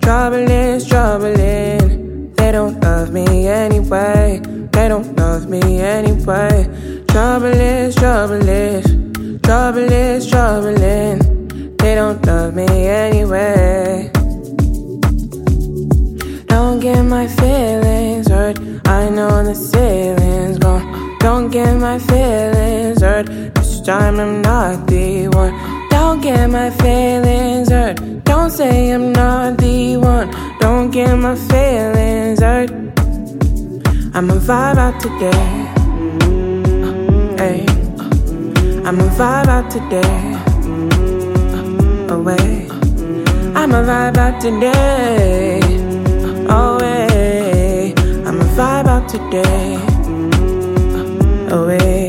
troubling. They don't love me anyway. They don't love me anyway. Trouble is troubling. They don't love me anyway. Don't get my feelings hurt. I know the ceiling's gone. Don't get my feelings hurt. This time I'm not the one. Don't get my feelings hurt. Don't say I'm not the one. Don't get my feelings hurt. I'ma vibe out today. Hey, I'ma vibe out today. Away, I'ma vibe out today. Away, I'ma vibe out today. Away.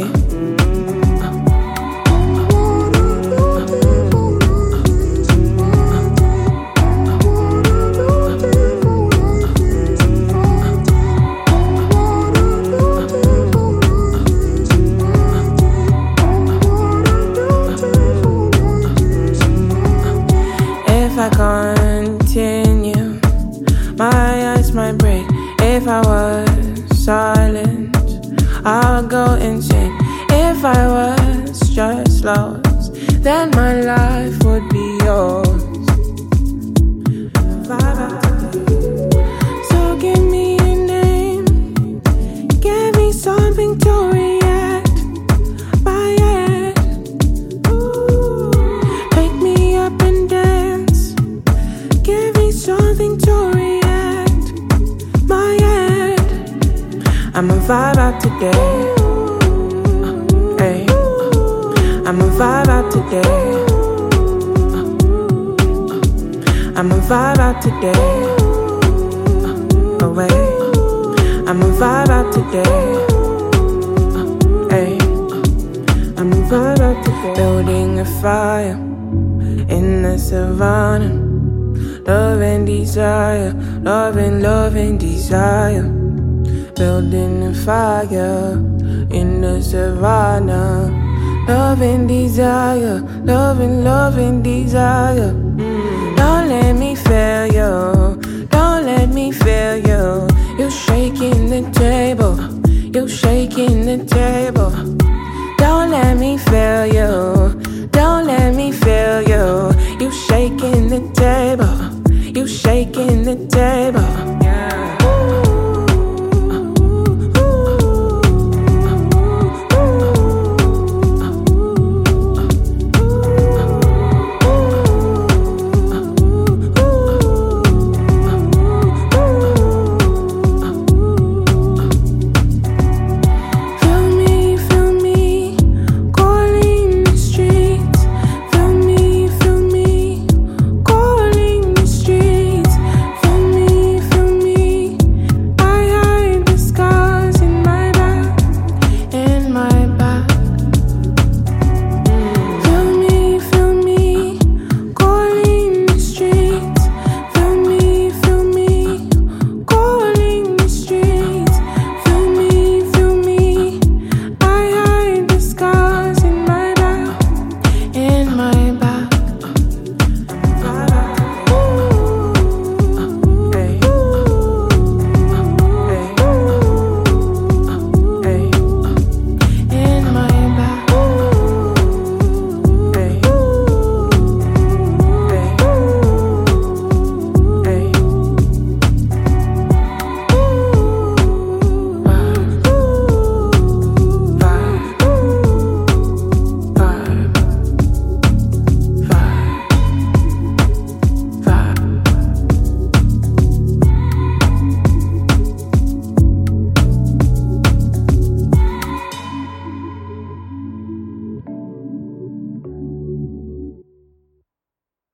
If I continue, my eyes might break. If I was silent, I would go insane. If I was just lost, then my life would be yours. So give me a name, give me something to react by it. Wake me up and dance, give me something to react my head. I'ma vibe out today. Hey, I'ma vibe out today. I'ma vibe out today. Away, I'ma vibe out today. Hey, I'ma vibe out today. Building a fire in the savannah. Love and desire, love and desire. Building a fire in the savannah. Love and desire, love and desire. Don't let me fail you, don't let me fail you. You're shaking the table, you're shaking the table. Don't let me fail you, don't let me fail you. You shaking the table, you shaking the table.